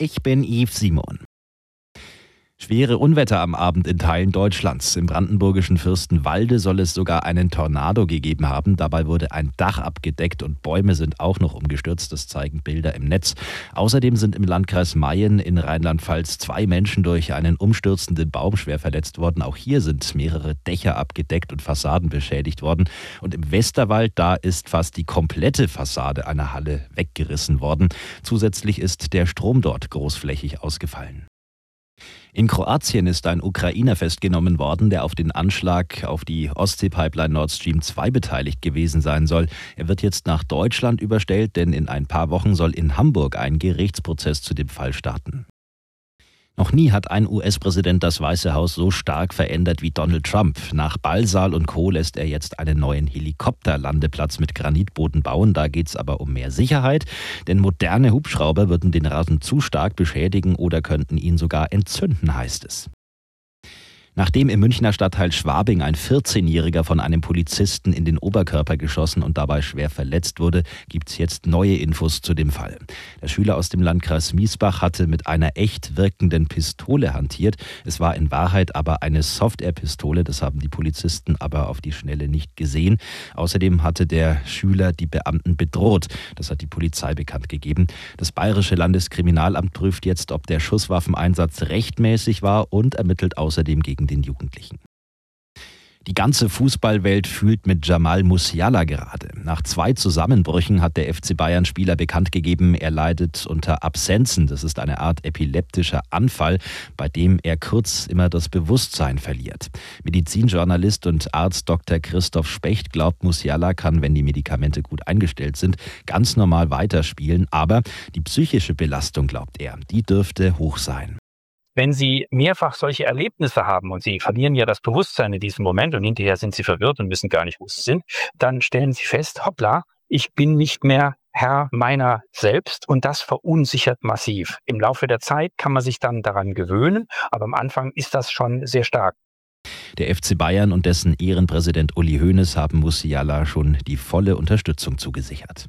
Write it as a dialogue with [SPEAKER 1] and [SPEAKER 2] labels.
[SPEAKER 1] Ich bin Yves Simon. Schwere Unwetter am Abend in Teilen Deutschlands. Im brandenburgischen Fürstenwalde soll es sogar einen Tornado gegeben haben. Dabei wurde ein Dach abgedeckt und Bäume sind auch noch umgestürzt. Das zeigen Bilder im Netz. Außerdem sind im Landkreis Mayen in Rheinland-Pfalz 2 Menschen durch einen umstürzenden Baum schwer verletzt worden. Auch hier sind mehrere Dächer abgedeckt und Fassaden beschädigt worden. Und im Westerwald, da ist fast die komplette Fassade einer Halle weggerissen worden. Zusätzlich ist der Strom dort großflächig ausgefallen. In Kroatien ist ein Ukrainer festgenommen worden, der auf den Anschlag auf die Ostsee-Pipeline Nord Stream 2 beteiligt gewesen sein soll. Er wird jetzt nach Deutschland überstellt, denn in ein paar Wochen soll in Hamburg ein Gerichtsprozess zu dem Fall starten. Noch nie hat ein US-Präsident das Weiße Haus so stark verändert wie Donald Trump. Nach Ballsaal und Co. lässt er jetzt einen neuen Helikopterlandeplatz mit Granitboden bauen. Da geht es aber um mehr Sicherheit, denn moderne Hubschrauber würden den Rasen zu stark beschädigen oder könnten ihn sogar entzünden, heißt es. Nachdem im Münchner Stadtteil Schwabing ein 14-Jähriger von einem Polizisten in den Oberkörper geschossen und dabei schwer verletzt wurde, gibt es jetzt neue Infos zu dem Fall. Der Schüler aus dem Landkreis Miesbach hatte mit einer echt wirkenden Pistole hantiert. Es war in Wahrheit aber eine Software-Pistole, das haben die Polizisten aber auf die Schnelle nicht gesehen. Außerdem hatte der Schüler die Beamten bedroht. Das hat die Polizei bekannt gegeben. Das Bayerische Landeskriminalamt prüft jetzt, ob der Schusswaffeneinsatz rechtmäßig war und ermittelt außerdem gegen den Jugendlichen. Die ganze Fußballwelt fühlt mit Jamal Musiala gerade. Nach 2 Zusammenbrüchen hat der FC Bayern-Spieler bekannt gegeben, er leidet unter Absenzen. Das ist eine Art epileptischer Anfall, bei dem er kurz immer das Bewusstsein verliert. Medizinjournalist und Arzt Dr. Christoph Specht glaubt, Musiala kann, wenn die Medikamente gut eingestellt sind, ganz normal weiterspielen. Aber die psychische Belastung, glaubt er, die dürfte hoch sein.
[SPEAKER 2] Wenn Sie mehrfach solche Erlebnisse haben und Sie verlieren ja das Bewusstsein in diesem Moment und hinterher sind Sie verwirrt und wissen gar nicht, wo Sie sind, dann stellen Sie fest, hoppla, ich bin nicht mehr Herr meiner selbst und das verunsichert massiv. Im Laufe der Zeit kann man sich dann daran gewöhnen, aber am Anfang ist das schon sehr stark.
[SPEAKER 1] Der FC Bayern und dessen Ehrenpräsident Uli Hoeneß haben Musiala schon die volle Unterstützung zugesichert.